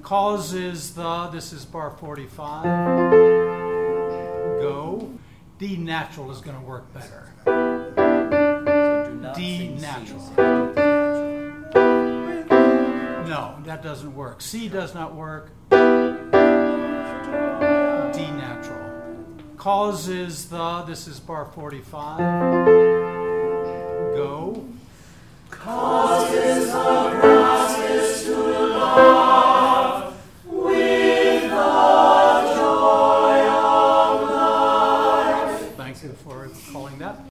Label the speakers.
Speaker 1: Cause is the, this is bar 45. Go. D natural is going to work better.
Speaker 2: So do not
Speaker 1: D
Speaker 2: sing
Speaker 1: natural.
Speaker 2: C.
Speaker 1: No, that doesn't work. C does not work. D natural. Cause is the, this is bar 45.